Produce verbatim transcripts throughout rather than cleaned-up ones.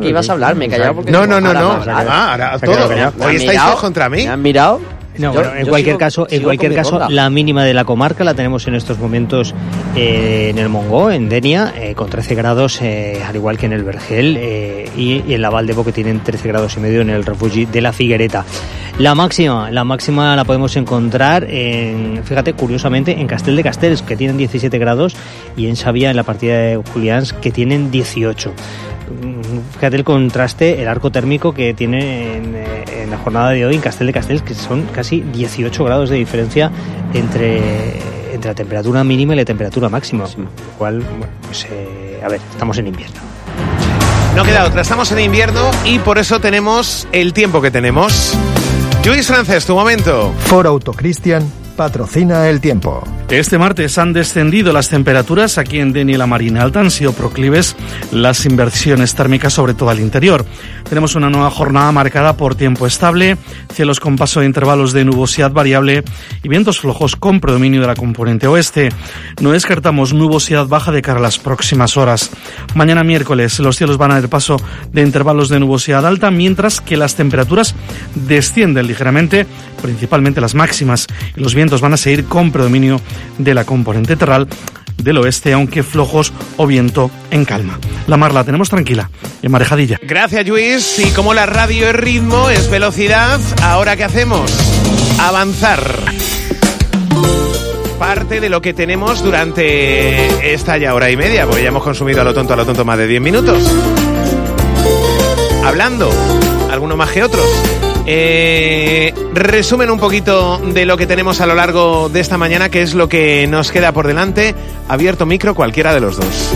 ni ibas a hablar, me he callado porque... No, no, no, no. Ah, ahora todo. Hoy estáis todos contra mí. ¿Me han mirado? No, yo, bueno, en yo cualquier sigo, caso, en sigo cualquier caso, ronda. la mínima de la comarca la tenemos en estos momentos eh, en el Montgó, en Denia, eh, con trece grados, eh, al igual que en el Vergel, eh, y, y en la Valdebo, que tienen trece grados y medio en el refugi de la Figuereta. La máxima, la máxima la podemos encontrar en, fíjate, curiosamente, en Castel de Castells, que tienen diecisiete grados, y en Xàbia, en la partida de Julians, que tienen dieciocho. Fíjate el contraste, el arco térmico que tiene en, en la jornada de hoy en Castel de Castells, que son casi dieciocho grados de diferencia entre, entre la temperatura mínima y la temperatura máxima, sí. Lo cual, bueno, pues eh, a ver, estamos en invierno. No queda otra, estamos en invierno y por eso tenemos el tiempo que tenemos. Lluís Francés, tu momento. Ford Auto Cristian patrocina el tiempo. Este martes han descendido las temperaturas aquí en Denia y la Marina Alta, han sido proclives las inversiones térmicas, sobre todo al interior. Tenemos una nueva jornada marcada por tiempo estable, cielos con paso de intervalos de nubosidad variable y vientos flojos con predominio de la componente oeste. No descartamos nubosidad baja de cara a las próximas horas. Mañana miércoles los cielos van a dar paso de intervalos de nubosidad alta, mientras que las temperaturas descienden ligeramente, principalmente las máximas, y los vientos van a seguir con predominio de la componente terral del oeste, aunque flojos o viento en calma. La mar la tenemos tranquila, en marejadilla. Gracias, Lluís. Y como la radio es ritmo, es velocidad, ¿ahora qué hacemos? Avanzar. Parte de lo que tenemos durante esta ya hora y media, porque ya hemos consumido a lo tonto, a lo tonto más de diez minutos. Hablando, algunos más que otros. Eh, resumen un poquito de lo que tenemos a lo largo de esta mañana, que es lo que nos queda por delante. Abierto micro cualquiera de los dos.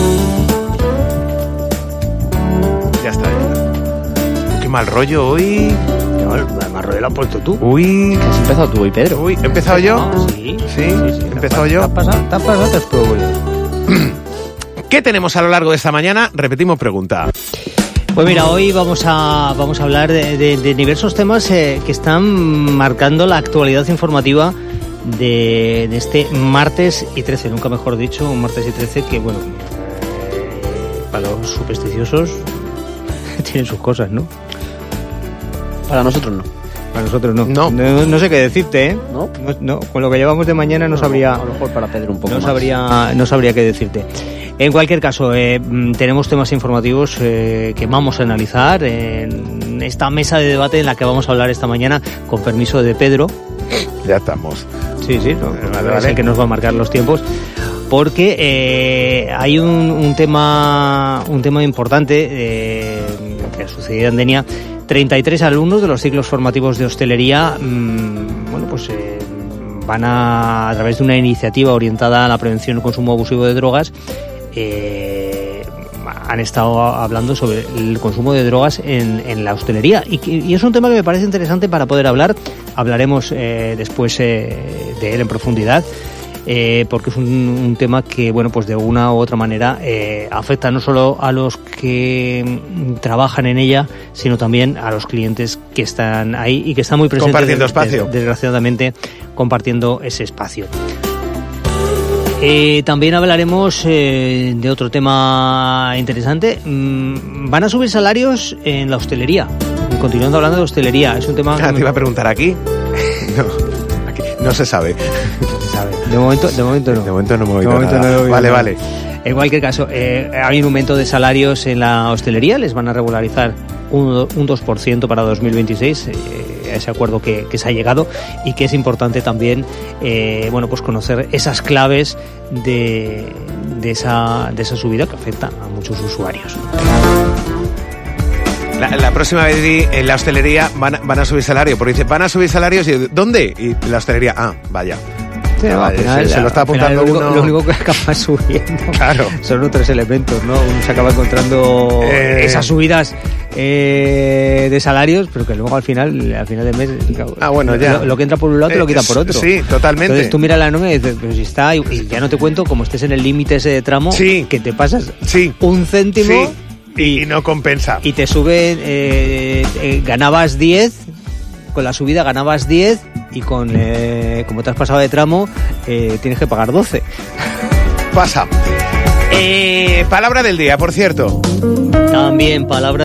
Ya está. Qué mal rollo hoy. Qué mal, mal rollo lo has puesto tú. Uy. ¿Has empezado tú hoy, Pedro? Uy, ¿he empezado yo? No, sí, sí, sí, sí. ¿He empezado yo? ¿Te has pasado? ¿Te has pasado? Te has probado. ¿Qué tenemos a lo largo de esta mañana? Repetimos pregunta. Pues mira, hoy vamos a vamos a hablar de, de, de diversos temas eh, que están marcando la actualidad informativa de, de este martes y trece, nunca mejor dicho, un martes y trece que, bueno, eh, para los supersticiosos tienen sus cosas, ¿no? Para nosotros no. Para nosotros no. No. No, no sé qué decirte, ¿eh? ¿No? No, no, con lo que llevamos de mañana no, no sabría... A lo mejor para Pedro un poco no más. Sabría, no sabría qué decirte. En cualquier caso, eh, tenemos temas informativos eh, que vamos a analizar en esta mesa de debate en la que vamos a hablar esta mañana, con permiso de Pedro. Ya estamos. Sí, sí, no, vale, es vale. el que nos va a marcar los tiempos, porque eh, hay un, un tema un tema importante eh, que ha sucedido en Denia. treinta y tres alumnos de los ciclos formativos de hostelería, mmm, bueno, pues eh, van a, a través de una iniciativa orientada a la prevención del consumo abusivo de drogas, eh, han estado hablando sobre el consumo de drogas en, en la hostelería, y, y es un tema que me parece interesante para poder hablar. Hablaremos eh, después eh, de él en profundidad, eh, porque es un, un tema que, bueno, pues de una u otra manera eh, afecta no solo a los que trabajan en ella, sino también a los clientes que están ahí y que están muy presentes, compartiendo espacio, des, desgraciadamente compartiendo ese espacio. Eh, también hablaremos eh, de otro tema interesante. Mm, van a subir salarios en la hostelería. Continuando hablando de hostelería, es un tema... Ah, te iba a preguntar aquí. No, aquí no se sabe. No se sabe. De momento, de momento no. De momento no me voy de momento nada. no he oído Vale, nada. vale. En cualquier caso, eh, hay un aumento de salarios en la hostelería. Les van a regularizar un, un dos por ciento para dos mil veintiséis, eh, a ese acuerdo que, que se ha llegado, y que es importante también eh, bueno, pues conocer esas claves de, de, esa, de esa subida que afecta a muchos usuarios. La, la próxima vez di, en la hostelería van, van a subir salario, porque dice, van a subir salarios, y ¿dónde? Y la hostelería, ah, vaya. Sí, no, al final, se, se lo está apuntando lo único, uno. Lo único que acaba subiendo, claro, son otros elementos, ¿no? Uno se acaba encontrando eh... esas subidas eh, de salarios, pero que luego al final, al final de mes, ah, bueno, ya. Lo, lo que entra por un lado te lo quitan por otro. Sí, totalmente. Entonces tú miras la nómina y dices, pero si está, y, y ya no te cuento, como estés en el límite ese de tramo, sí, que te pasas sí, un céntimo, sí, y, y no compensa. Y te sube, eh, eh, ganabas diez, con la subida ganabas diez, y con eh, como te has pasado de tramo, eh, tienes que pagar doce. Pasa. Eh, palabra del día, por cierto. También palabra